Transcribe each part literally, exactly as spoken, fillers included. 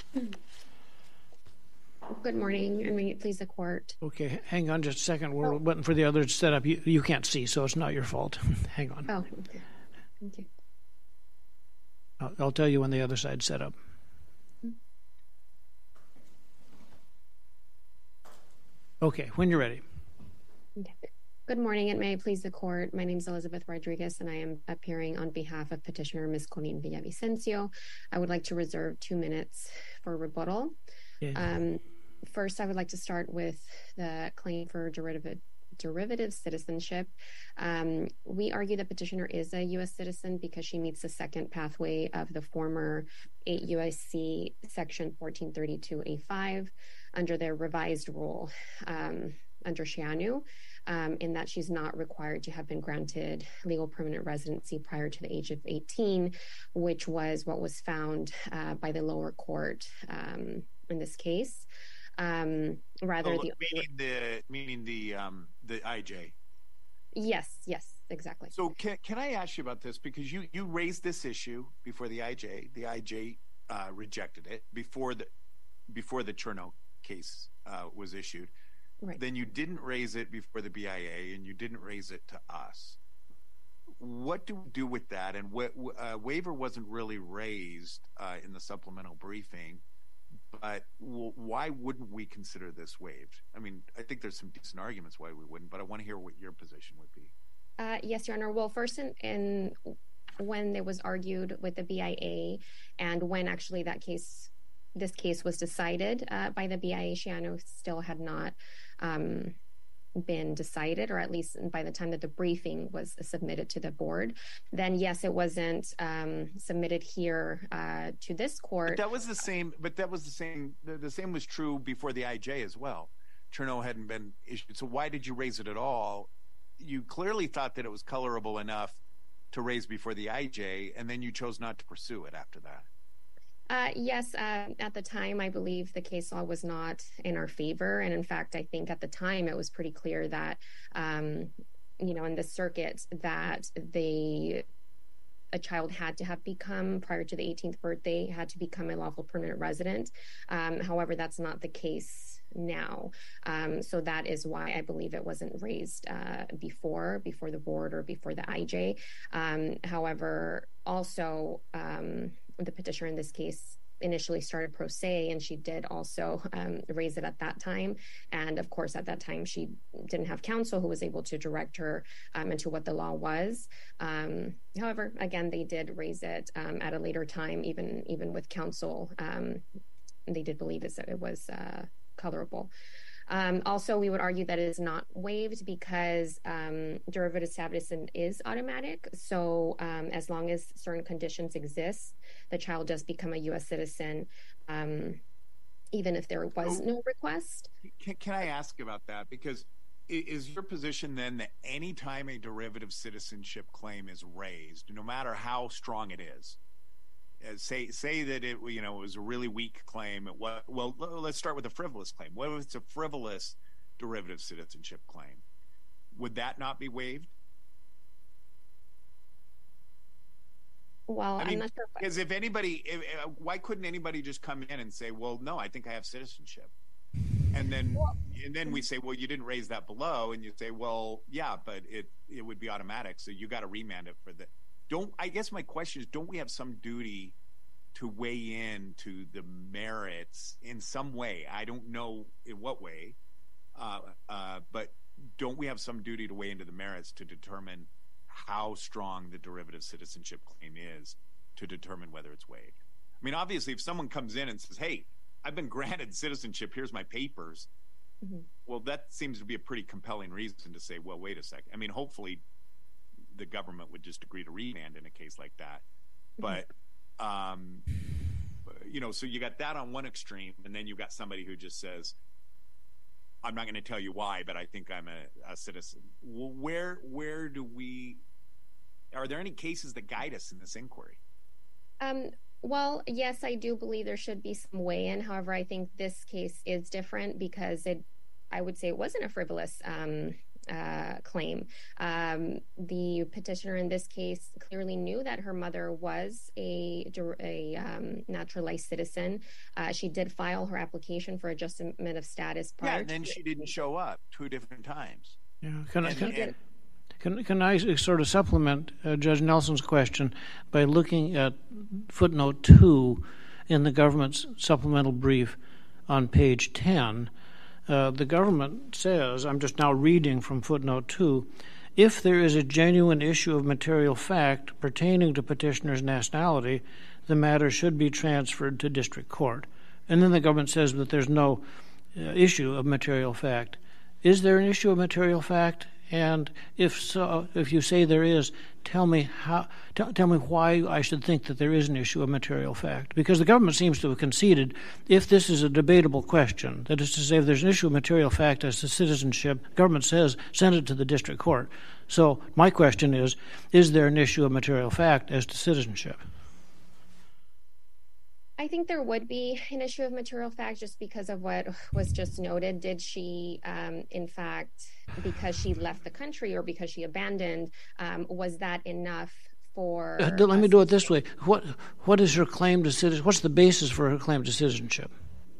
Good morning, and may it please the court. Okay, hang on just a second. We're oh. waiting for the other to set up. You, you can't see, so it's not your fault. Hang on. Oh, okay. Thank you. I'll, I'll tell you when the other side's set up. Okay, when you're ready. Okay. Good morning, and may it please the court. My name is Elizabeth Rodriguez, and I am appearing on behalf of petitioner Miz Colleen Villavicencio. I would like to reserve two minutes for rebuttal. Yeah. Um, first, I would like to start with the claim for derivative derivative citizenship. Um, we argue that petitioner is a U S citizen because she meets the second pathway of the former eight U S C section fourteen thirty-two A five under the revised rule um, under Shianu, um, in that she's not required to have been granted legal permanent residency prior to the age of eighteen, which was what was found uh, by the lower court um, in this case. Um, rather, oh, the meaning the meaning the um, the I J. Yes, yes, exactly. So can can I ask you about this, because you you raised this issue before the I J. The I J uh, rejected it before the before the Chernow case uh, was issued. Right. Then you didn't raise it before the B I A, and you didn't raise it to us. What do we do with that? And what uh, waiver wasn't really raised uh, in the supplemental briefing. But why wouldn't we consider this waived? I mean, I think there's some decent arguments why we wouldn't, but I want to hear what your position would be. Uh, yes, Your Honor. Well, first, in, in when it was argued with the B I A, and when actually that case, this case was decided uh, by the B I A, Shianu still had not um, been decided, or at least by the time that the briefing was submitted to the board. Then yes, it wasn't um, submitted here uh, to this court. But that was the same. But that was the same. The, the same was true before the I J as well. Chernow hadn't been issued. So why did you raise it at all? You clearly thought that it was colorable enough to raise before the I J, and then you chose not to pursue it after that. Uh, yes, uh, at the time, I believe the case law was not in our favor. And in fact, I think at the time it was pretty clear that, um, you know, in the circuit that the a child had to have become, prior to the eighteenth birthday, had to become a lawful permanent resident. Um, however, that's not the case now. Um, so that is why I believe it wasn't raised uh, before, before the board or before the I J. Um, however, also, um, the petitioner in this case initially started pro se, and she did also um, raise it at that time. And of course, at that time, she didn't have counsel who was able to direct her um, into what the law was. Um, however, again, they did raise it um, at a later time, even even with counsel. Um, they did believe it, it was uh, colorable. Um, also, we would argue that it is not waived because um, derivative status is automatic. So um, as long as certain conditions exist, the child does become a U S citizen, um, even if there was no request. Can, can I ask about that? Because is your position then that any time a derivative citizenship claim is raised, no matter how strong it is, As say say that it you know it was a really weak claim. It was, well, let's start with a frivolous claim. What if it's a frivolous derivative citizenship claim? Would that not be waived? Well, I mean, I'm not sure. Because if anybody, if, uh, why couldn't anybody just come in and say, "Well, no, I think I have citizenship," and then well, and then we say, "Well, you didn't raise that below," and you say, "Well, yeah, but it it would be automatic, so you got to remand it for the." Don't I guess my question is, don't we have some duty to weigh in to the merits in some way? I don't know in what way, uh, uh, but don't we have some duty to weigh into the merits to determine how strong the derivative citizenship claim is to determine whether it's waived? I mean, obviously, if someone comes in and says, "Hey, I've been granted citizenship, here's my papers," mm-hmm. well, that seems to be a pretty compelling reason to say, well, wait a second. I mean, hopefully the government would just agree to remand in a case like that. But, um, you know, so you got that on one extreme, and then you got somebody who just says, I'm not going to tell you why, but I think I'm a, a citizen. Well, where, where do we, are there any cases that guide us in this inquiry? Um, well, yes, I do believe there should be some weigh-in. However, I think this case is different because it, I would say it wasn't a frivolous um uh, claim. Um, the petitioner in this case clearly knew that her mother was a, a um, naturalized citizen. Uh, she did file her application for adjustment of status prior. Yeah, and then she didn't show up two different times. Yeah, can I? Can, and, Can, can I sort of supplement uh, Judge Nelson's question by looking at footnote two in the government's supplemental brief on page ten? Uh, the government says, I'm just now reading from footnote two, if there is a genuine issue of material fact pertaining to petitioner's nationality, the matter should be transferred to district court. And then the government says that there's no uh, issue of material fact. Is there an issue of material fact? And if so, if you say there is, tell me how. T- tell me why I should think that there is an issue of material fact. Because the government seems to have conceded, if this is a debatable question, that is to say, if there's an issue of material fact as to citizenship, government says send it to the district court. So my question is, is there an issue of material fact as to citizenship? I think there would be an issue of material fact just because of what was just noted. Did she, um, in fact, because she left the country or because she abandoned, um, was that enough for... Uh, let me do it this way. What What is her claim to citizenship? What's the basis for her claim to citizenship?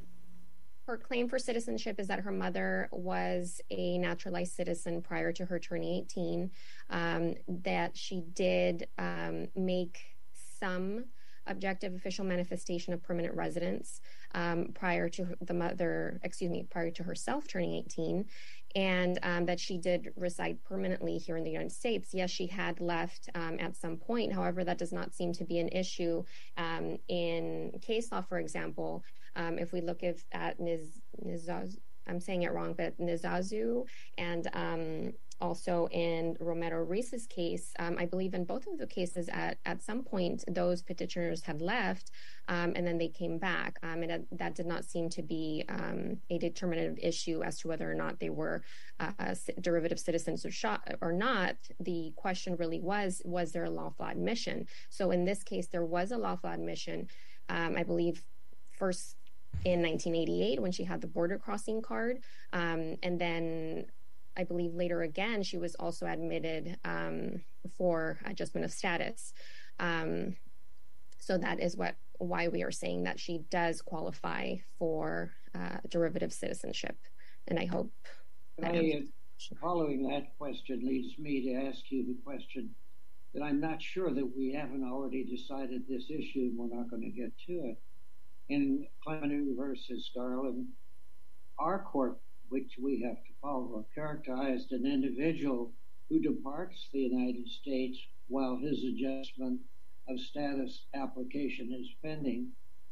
Her claim for citizenship is that her mother was a naturalized citizen prior to her turning eighteen, um, that she did um, make some objective official manifestation of permanent residence um, prior to the mother, excuse me, prior to herself turning eighteen, and um, that she did reside permanently here in the United States. Yes, she had left um, at some point. However, that does not seem to be an issue um, in case law, for example. Um, if we look if, at Niz, Nizazu, I'm saying it wrong, but Nizazu and um, also in Romero Reese's case, um, I believe in both of the cases at, at some point, those petitioners had left um, and then they came back. Um, and that did not seem to be um, a determinative issue as to whether or not they were uh, derivative citizens or, shot, or not. The question really was, was there a lawful admission? So in this case, there was a lawful admission, um, I believe, first in nineteen eighty-eight when she had the border crossing card. Um, and then I believe later again, she was also admitted um, for adjustment of status. Um, so that is what why we are saying that she does qualify for uh, derivative citizenship. And I hope that I, following that question leads me to ask you the question that I'm not sure that we haven't already decided this issue. We're not going to get to it. In Clement versus Garland, our court, which we have to follow, characterized an individual who departs the United States while his adjustment of status application is pending,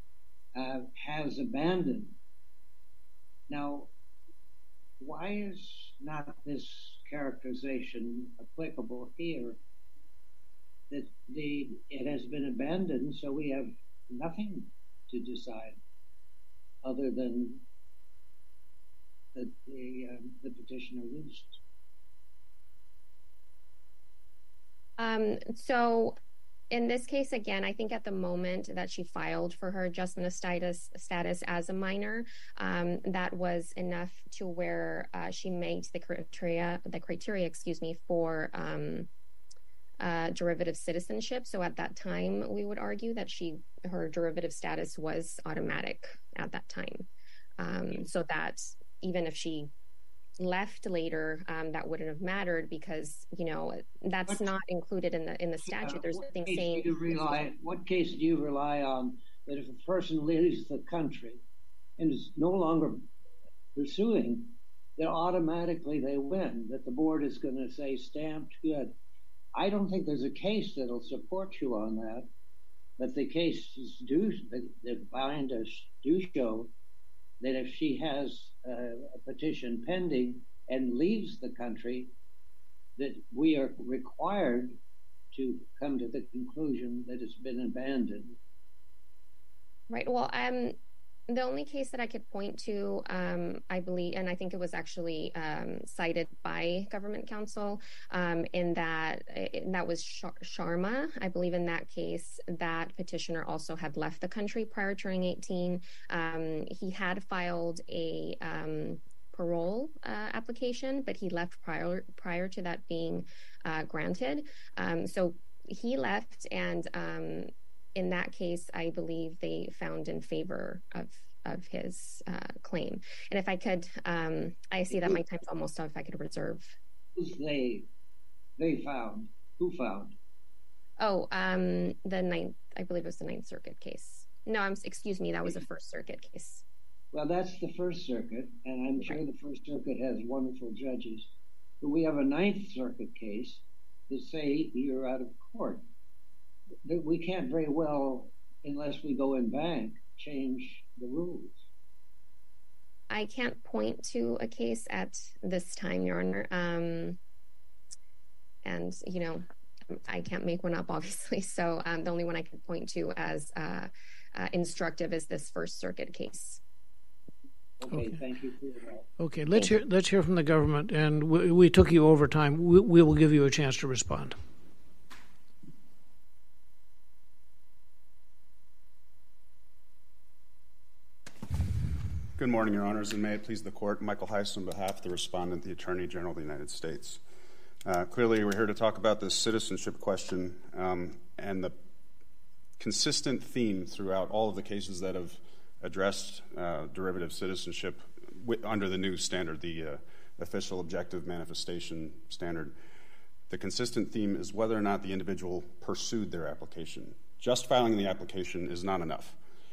uh, has abandoned. Now, why is not this characterization applicable here? That the it has been abandoned, so we have nothing to decide other than that the, um, the petitioner loses. Um, so in this case, again, I think at the moment that she filed for her adjustment of status, status as a minor, um, that was enough to where uh, she met the criteria, the criteria, excuse me, for um, uh, derivative citizenship. So at that time, we would argue that she her derivative status was automatic at that time. Um, so that even if she left later, um, that wouldn't have mattered because, you know, that's what, not included in the in the statute. Uh, There's nothing saying. Do you rely, what case do you rely on that if a person leaves the country and is no longer pursuing, then automatically they win, that the board is going to say stamped good? I don't think there's a case that'll support you on that, but the cases do, that bind us, do show that if she has uh, a petition pending and leaves the country, that we are required to come to the conclusion that it's been abandoned. Right. Well, um, the only case that I could point to, um, I believe, and I think it was actually um, cited by government counsel, um, in that in that was Sharma. I believe in that case, that petitioner also had left the country prior to turning eighteen. Um, he had filed a um, parole uh, application, but he left prior prior to that being uh, granted. Um, so he left, and um, in that case, I believe they found in favor of of his uh, claim. And if I could, um, I see that my time's almost up. If I could reserve. They they found who found? Oh, um, the ninth. I believe it was the Ninth Circuit case. No, I'm. Excuse me. That was a First Circuit case. Well, that's the First Circuit, and I'm sure the First Circuit has wonderful judges. But we have a Ninth Circuit case that say you're out of court. We can't very well, unless we go in bank, change the rules. I can't point to a case at this time, Your Honor. Um, and, you know, I can't make one up, obviously. So um, the only one I can point to as uh, uh, instructive is this First Circuit case. Okay, okay. Thank you for your help. Okay, let's hear, let's hear from the government. And we, we took you over time. We, we will give you a chance to respond. Good morning, Your Honors, and may it please the Court. Michael Heiss on behalf of the respondent, the Attorney General of the United States. Uh, clearly, we're here to talk about this citizenship question um, and the consistent theme throughout all of the cases that have addressed uh, derivative citizenship w- under the new standard, the uh, official objective manifestation standard. The consistent theme is whether or not the individual pursued their application. Just filing the application is not enough.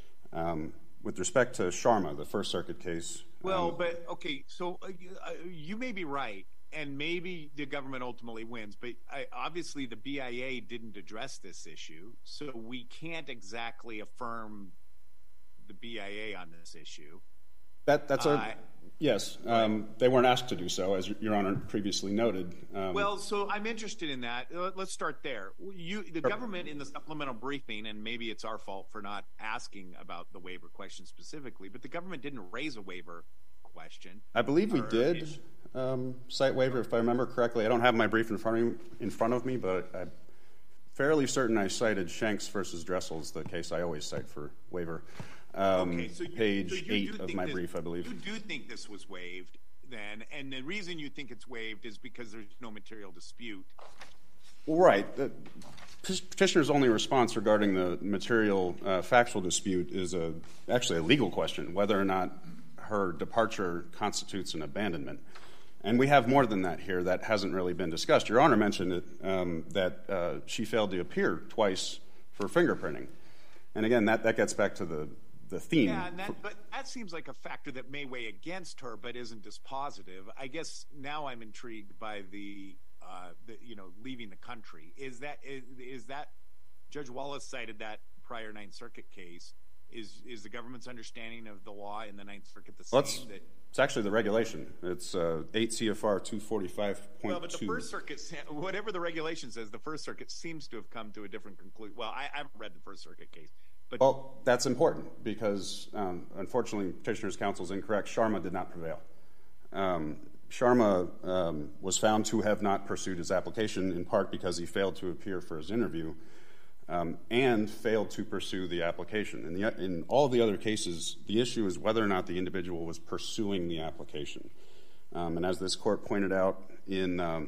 Um, with respect to Sharma, the First Circuit case... Well, um, but, okay, so uh, you may be right, and maybe the government ultimately wins, but I, obviously the B I A didn't address this issue, so we can't exactly affirm the B I A on this issue. That, that's a... Uh, yes, um, they weren't asked to do so, as Your Honor previously noted. Um, well, so I'm interested in that. Let's start there. You, the government in the supplemental briefing, and maybe it's our fault for not asking about the waiver question specifically, but the government didn't raise a waiver question. I believe we did um, cite waiver, if I remember correctly. I don't have my brief in front of me, in front of me but I'm fairly certain I cited Shanks versus Dressel's, the case I always cite for waiver. Um, okay, so you, page so you eight of my this, brief, I believe. You do think this was waived, then, and the reason you think it's waived is because there's no material dispute. Well, right. The petitioner's only response regarding the material uh, factual dispute is a actually a legal question, whether or not her departure constitutes an abandonment. And we have more than that here that hasn't really been discussed. Your Honor mentioned it, um, that uh, she failed to appear twice for fingerprinting. And again, that, that gets back to the the theme. Yeah, and that, but that seems like a factor that may weigh against her, but isn't dispositive. I guess now I'm intrigued by the, uh, the you know, leaving the country. Is that is, is that Judge Wallace cited that prior Ninth Circuit case? Is is the government's understanding of the law in the Ninth Circuit the same? Well, it's, that, it's actually the regulation. It's uh, eight C F R two forty-five point two. Well, but the First Circuit, whatever the regulation says, the First Circuit seems to have come to a different conclusion. Well, I, I haven't read the First Circuit case. But well, that's important because, um, unfortunately, Petitioner's counsel is incorrect. Sharma did not prevail. Um, Sharma um, was found to have not pursued his application, in part because he failed to appear for his interview um, and failed to pursue the application. In, the, in all of the other cases, the issue is whether or not the individual was pursuing the application. Um, and as this court pointed out in um,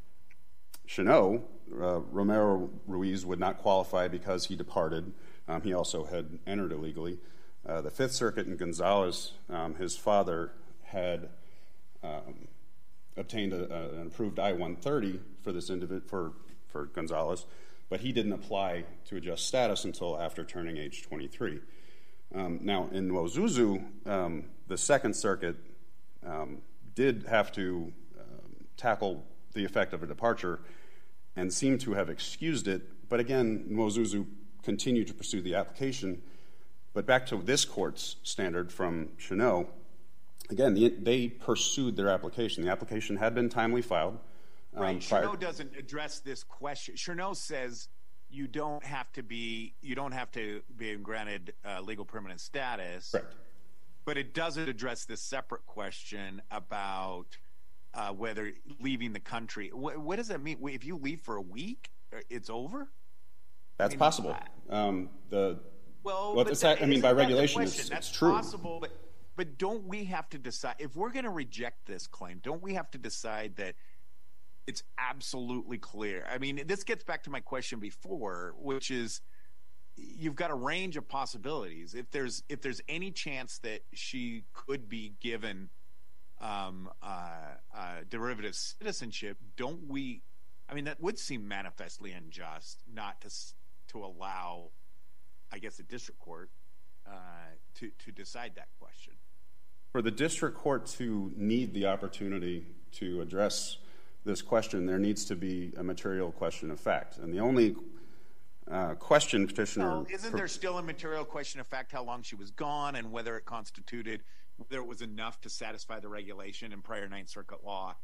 Chenot, uh, Romero Ruiz would not qualify because he departed. Um, he also had entered illegally. Uh, the Fifth Circuit in Gonzalez, um, his father had um, obtained a, a, an approved I one thirty for this individ- for for Gonzalez, but he didn't apply to adjust status until after turning age twenty-three. Um, now, in Nwozuzu, um, the Second Circuit um, did have to um, tackle the effect of a departure and seemed to have excused it, but again, Nwozuzu continue to pursue the application. But back to this court's standard from Chenot, again, the, they pursued their application. The application had been timely filed. Um, right. Prior- Chenot doesn't address this question. Chenot says you don't have to be, you don't have to be granted uh, legal permanent status. Correct. But it doesn't address this separate question about uh, whether leaving the country. What, what does that mean? If you leave for a week, it's over? That's I mean, possible. Um, the well, well but it's that, I mean, by regulation, it's, it's, That's it's true. Possible, but but don't we have to decide, if we're going to reject this claim, don't we have to decide that it's absolutely clear? I mean, this gets back to my question before, which is, you've got a range of possibilities. If there's if there's any chance that she could be given um, uh, uh, derivative citizenship, don't we? I mean, that would seem manifestly unjust not to to allow, I guess, the district court uh, to to decide that question. For the district court to need the opportunity to address this question, there needs to be a material question of fact, and the only Uh, question petitioner. Well, isn't there still a material question of fact how long she was gone and whether it constituted, whether it was enough to satisfy the regulation in prior Ninth Circuit law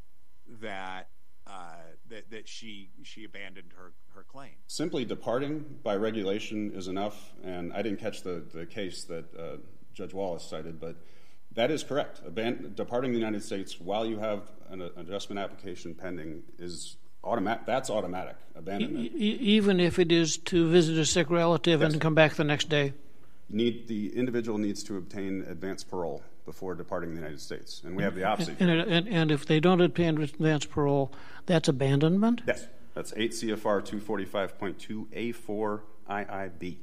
that uh, that that she she abandoned her her claim? Simply departing by regulation is enough, and I didn't catch the the case that uh, Judge Wallace cited, but that is correct. Aban- departing the United States while you have an adjustment application pending is automatic. That's automatic abandonment. E- even if it is to visit a sick relative yes. and come back the next day? Need the individual needs to obtain advance parole before departing the United States, and we have the opposite. And, and, and if they don't obtain advance parole, that's abandonment? Yes. That's eight C F R two forty-five point two A four I I B,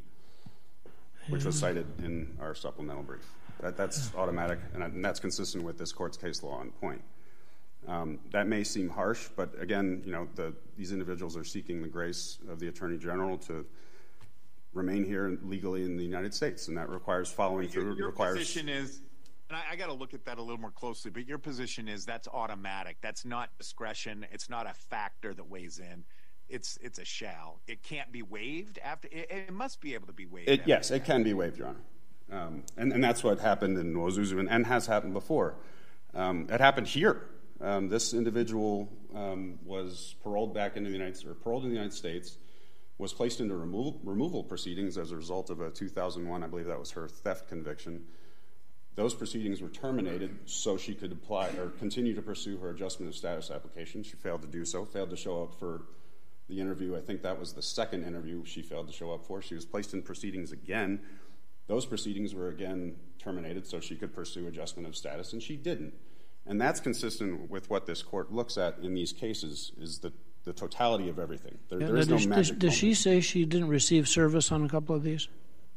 which was cited in our supplemental brief. That, that's automatic, and that's consistent with this court's case law on point. Um, that may seem harsh, but again, you know, the, these individuals are seeking the grace of the Attorney General to remain here legally in the United States, and that requires following your, through. Your requires... position is, and I, I got to look at that a little more closely, but your position is that's automatic. That's not discretion. It's not a factor that weighs in. It's it's a shall. It can't be waived after. It, it must be able to be waived. It, yes, it can be waived, Your Honor, um, and and that's what happened in Nwozuzu and, and has happened before. Um, it happened here. Um, this individual um, was paroled back into the United States, or paroled in the United States, was placed into removal, removal proceedings as a result of a two thousand one, I believe that was her theft conviction. Those proceedings were terminated so she could apply or continue to pursue her adjustment of status application. She failed to do so, failed to show up for the interview. I think that was the second interview she failed to show up for. She was placed in proceedings again. Those proceedings were again terminated so she could pursue adjustment of status, and she didn't. And that's consistent with what this court looks at in these cases, is the, the totality of everything. There, yeah, there is no does, magic does, does she say she didn't receive service on a couple of these?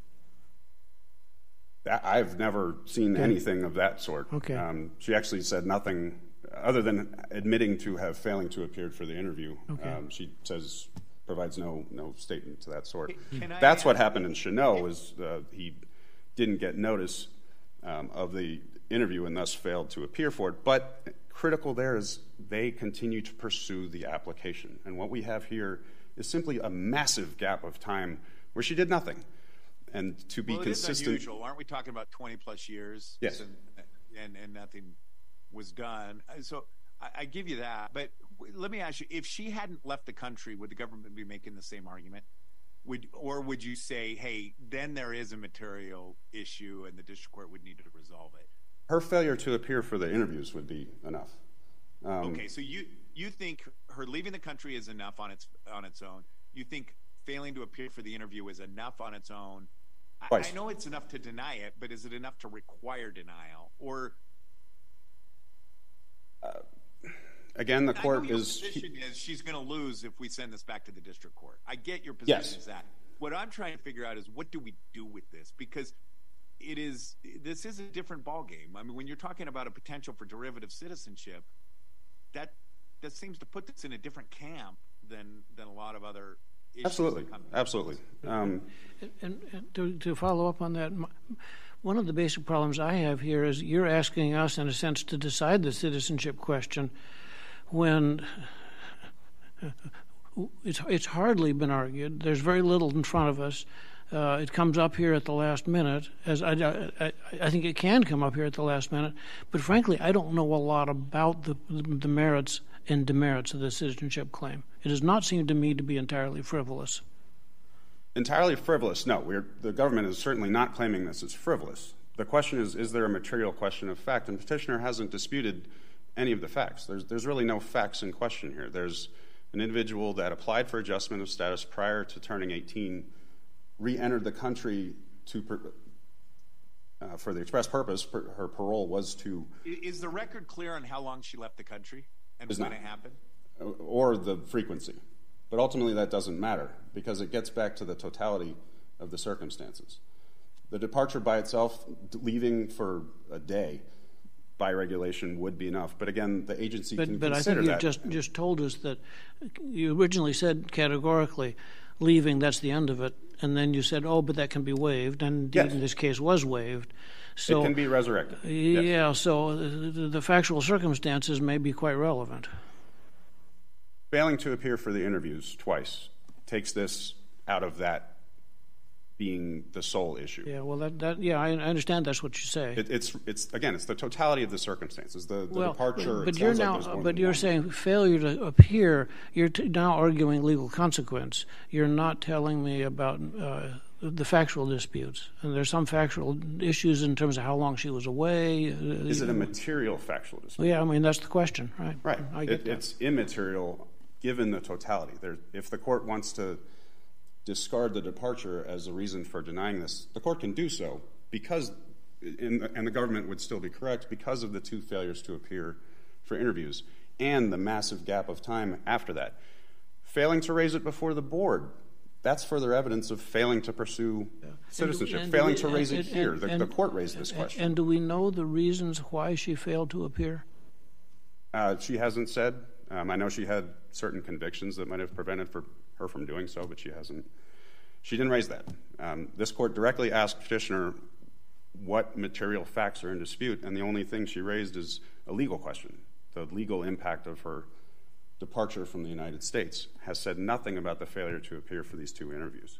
I've never seen okay. anything of that sort. Okay. Um, she actually said nothing other than admitting to have failing to appear for the interview. Okay. Um, she says, provides no no statement to that sort. Can That's I, what happened in Chanel, was uh, he didn't get notice um, of the interview and thus failed to appear for it. But critical there is they continue to pursue the application. And what we have here is simply a massive gap of time where she did nothing. And to be well, it consistent. Is unusual. Aren't we talking about twenty plus years? Yes. And, and, and nothing was done. So I, I give you that. But let me ask you, if she hadn't left the country, would the government be making the same argument? Would, or would you say, hey, then there is a material issue and the district court would need to resolve it? Her failure to appear for the interviews would be enough. Um, okay, so you you think her leaving the country is enough on its on its own. You think failing to appear for the interview is enough on its own. I, I know it's enough to deny it, but is it enough to require denial? Or uh, again, the court I know your is. Position is she's going to lose if we send this back to the district court. I get your position yes. is that. What I'm trying to figure out is what do we do with this? Because it is this is a different ballgame. I mean, when you're talking about a potential for derivative citizenship, that that seems to put this in a different camp than than a lot of other issues. Absolutely, absolutely. Um, and, and to, to follow up on that, one of the basic problems I have here is you're asking us, in a sense, to decide the citizenship question when it's it's hardly been argued. There's very little in front of us. Uh, it comes up here at the last minute, as I, I, I think it can come up here at the last minute. But frankly, I don't know a lot about the, the merits and demerits of the citizenship claim. It does not seem to me to be entirely frivolous. Entirely frivolous? No, we're, the government is certainly not claiming this as frivolous. The question is, is there a material question of fact? And petitioner hasn't disputed any of the facts. There's, there's really no facts in question here. There's an individual that applied for adjustment of status prior to turning eighteen, re-entered the country to per- uh, for the express purpose, per, her parole was to... Is the record clear on how long she left the country and when not, it happened? Or the frequency. But ultimately that doesn't matter because it gets back to the totality of the circumstances. The departure by itself, leaving for a day by regulation would be enough. But again, the agency but, can but consider that. But I think you just, just told us that you originally said categorically, leaving, that's the end of it. And then you said, oh, but that can be waived. And yes. in this case was waived. So, it can be resurrected. Yeah, yes. so the, the factual circumstances may be quite relevant. Failing to appear for the interviews twice takes this out of that being the sole issue. Yeah, well, that, that yeah, I understand that's what you say. It, it's it's again, it's the totality of the circumstances, the, the well, departure. But it you're sounds now, like there's more but than you're one. saying failure to appear. You're t- now arguing legal consequence. You're not telling me about uh, the factual disputes, and there's some factual issues in terms of how long she was away. Is it a material factual dispute? Well, yeah, I mean that's the question, right? Right. I get it, that. It's immaterial given the totality. There, if the court wants to discard the departure as a reason for denying this, the court can do so because, in the, and the government would still be correct, because of the two failures to appear for interviews and the massive gap of time after that. Failing to raise it before the board, that's further evidence of failing to pursue yeah. citizenship, and, failing and, to raise and, it here. And, the, and, the court raised this question. And do we know the reasons why she failed to appear? Uh, she hasn't said. Um, I know she had certain convictions that might have prevented for her from doing so, but she hasn't. She didn't raise that. Um, this court directly asked petitioner what material facts are in dispute, and the only thing she raised is a legal question. The legal impact of her departure from the United States has said nothing about the failure to appear for these two interviews.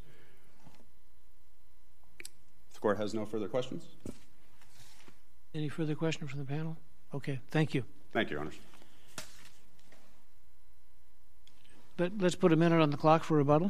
The court has no further questions. Any further questions from the panel? Okay, thank you. Thank you, Your Honor. Let, let's put a minute on the clock for rebuttal.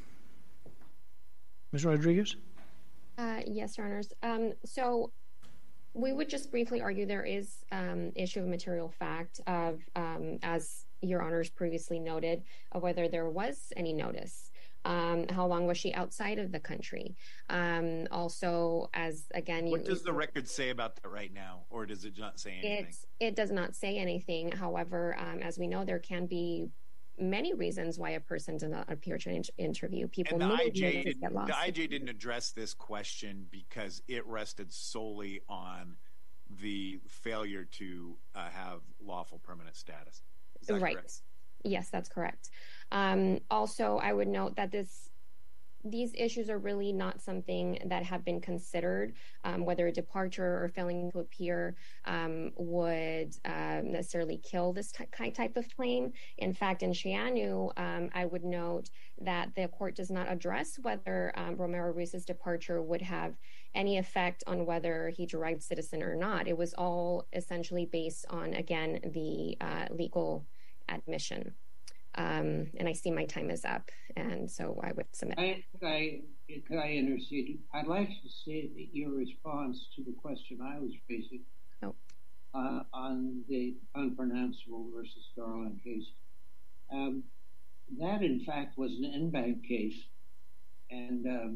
Miz Rodriguez? Uh, yes, Your Honors. Um, so we would just briefly argue there is um, issue of material fact of, um, as Your Honors previously noted, of whether there was any notice. Um, how long was she outside of the country? Um, also, as again, you, what does the record say about that right now, or does it not say anything? It's, it does not say anything. However, um, as we know, there can be many reasons why a person does not appear to an interview. People and the may I J get didn't, lost. the I J didn't address this question because it rested solely on the failure to uh, have lawful permanent status. Is that right. correct? Yes, that's correct. Um, also, I would note that this these issues are really not something that have been considered, um, whether a departure or failing to appear um, would uh, necessarily kill this t- type of claim. In fact, in Shianu, um, I would note that the court does not address whether um, Romero Ruiz's departure would have any effect on whether he derived citizen or not. It was all essentially based on, again, the uh, legal admission. Um, and I see my time is up, and so I would submit. I, I, could I intercede? I'd like to see your response to the question I was raising oh. uh, on the unpronounceable versus Garland case. Um, that, in fact, was an en-banc case, and um,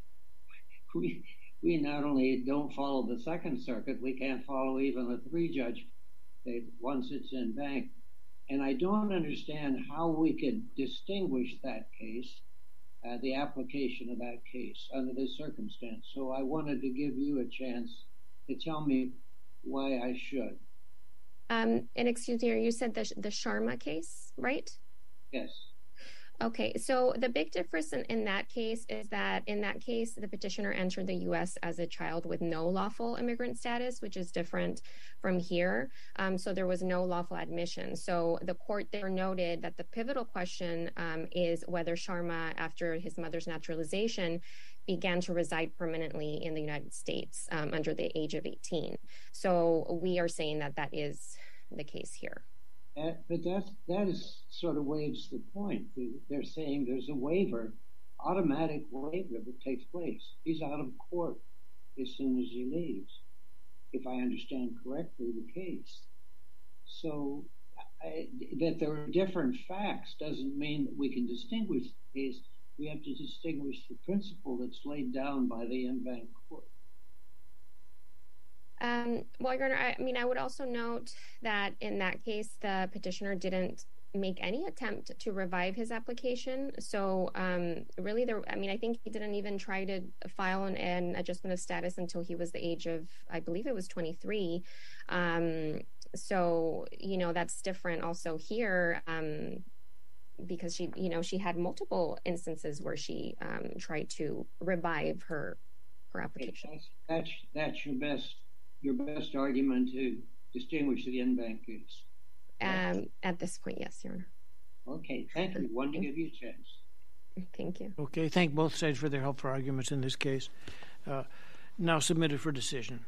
we we not only don't follow the Second Circuit, we can't follow even a three-judge once it's en-banc. And I don't understand how we could distinguish that case, uh, the application of that case under this circumstance. So I wanted to give you a chance to tell me why I should. Um, and excuse me, you said the, the Sharma case, right? Yes. Okay, so the big difference in, in that case is that in that case, the petitioner entered the U S as a child with no lawful immigrant status, which is different from here. Um, so there was no lawful admission. So the court there noted that the pivotal question um, is whether Sharma, after his mother's naturalization, began to reside permanently in the United States um, under the age of eighteen. So we are saying that that is the case here. Uh, but that's, that is sort of waives the point. They're saying there's a waiver, automatic waiver that takes place. He's out of court as soon as he leaves, if I understand correctly the case. So I, that there are different facts doesn't mean that we can distinguish the case. We have to distinguish the principle that's laid down by the en-banc court. Um, well, Your Honor, I, I mean, I would also note that in that case, the petitioner didn't make any attempt to revive his application. So um, really, there, I mean, I think he didn't even try to file an, an adjustment of status until he was the age of, I believe it was twenty-three. Um, so, you know, that's different also here. Um, because she, you know, she had multiple instances where she um, tried to revive her her application. That's, that's that's your best your best argument to distinguish the in-bank case. Um, at this point, yes, Your Honor. Okay, thank you. Wanted to give you a chance. Thank you. Okay, thank both sides for their helpful arguments in this case. Uh, now submitted for decision.